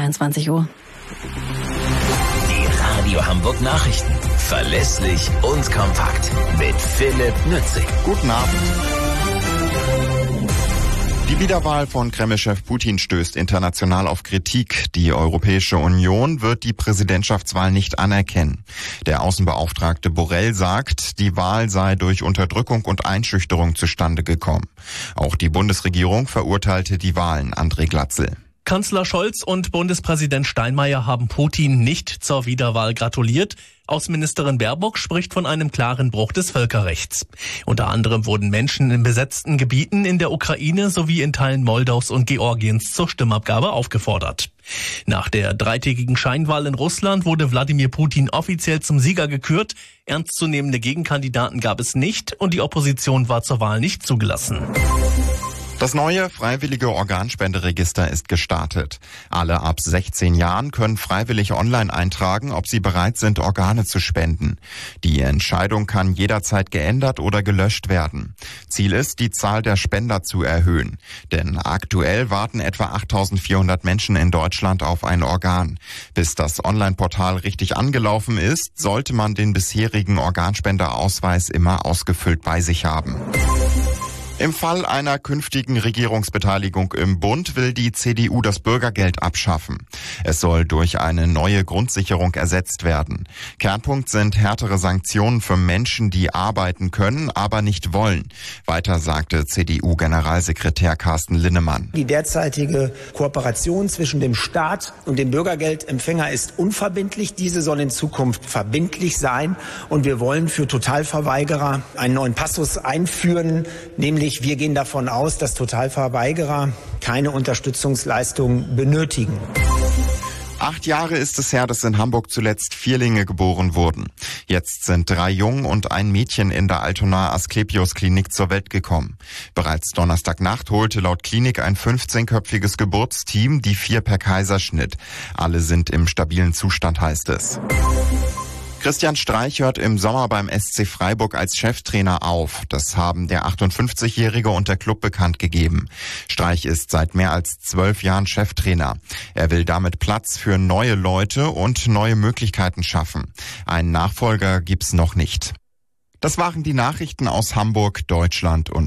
22 Uhr. Die Radio Hamburg Nachrichten. Verlässlich und kompakt. Mit Philipp Nützig. Guten Abend. Die Wiederwahl von Kreml-Chef Putin stößt international auf Kritik. Die Europäische Union wird die Präsidentschaftswahl nicht anerkennen. Der Außenbeauftragte Borrell sagt, die Wahl sei durch Unterdrückung und Einschüchterung zustande gekommen. Auch die Bundesregierung verurteilte die Wahlen. André Glatzel. Kanzler Scholz und Bundespräsident Steinmeier haben Putin nicht zur Wiederwahl gratuliert. Außenministerin Baerbock spricht von einem klaren Bruch des Völkerrechts. Unter anderem wurden Menschen in besetzten Gebieten in der Ukraine sowie in Teilen Moldaus und Georgiens zur Stimmabgabe aufgefordert. Nach der dreitägigen Scheinwahl in Russland wurde Wladimir Putin offiziell zum Sieger gekürt. Ernstzunehmende Gegenkandidaten gab es nicht und die Opposition war zur Wahl nicht zugelassen. Das neue freiwillige Organspenderegister ist gestartet. Alle ab 16 Jahren können freiwillig online eintragen, ob sie bereit sind, Organe zu spenden. Die Entscheidung kann jederzeit geändert oder gelöscht werden. Ziel ist, die Zahl der Spender zu erhöhen. Denn aktuell warten etwa 8.400 Menschen in Deutschland auf ein Organ. Bis das Online-Portal richtig angelaufen ist, sollte man den bisherigen Organspenderausweis immer ausgefüllt bei sich haben. Im Fall einer künftigen Regierungsbeteiligung im Bund will die CDU das Bürgergeld abschaffen. Es soll durch eine neue Grundsicherung ersetzt werden. Kernpunkt sind härtere Sanktionen für Menschen, die arbeiten können, aber nicht wollen. Weiter sagte CDU-Generalsekretär Carsten Linnemann. Die derzeitige Kooperation zwischen dem Staat und dem Bürgergeldempfänger ist unverbindlich. Diese soll in Zukunft verbindlich sein. Und wir wollen für Totalverweigerer einen neuen Passus einführen, nämlich wir gehen davon aus, dass Totalverweigerer keine Unterstützungsleistung benötigen. 8 Jahre ist es her, dass in Hamburg zuletzt Vierlinge geboren wurden. Jetzt sind 3 Jungen und ein Mädchen in der Altonaer Asklepios-Klinik zur Welt gekommen. Bereits Donnerstagnacht holte laut Klinik ein 15-köpfiges Geburtsteam die 4 per Kaiserschnitt. Alle sind im stabilen Zustand, heißt es. Christian Streich hört im Sommer beim SC Freiburg als Cheftrainer auf. Das haben der 58-Jährige und der Club bekannt gegeben. Streich ist seit mehr als 12 Jahren Cheftrainer. Er will damit Platz für neue Leute und neue Möglichkeiten schaffen. Einen Nachfolger gibt's noch nicht. Das waren die Nachrichten aus Hamburg, Deutschland und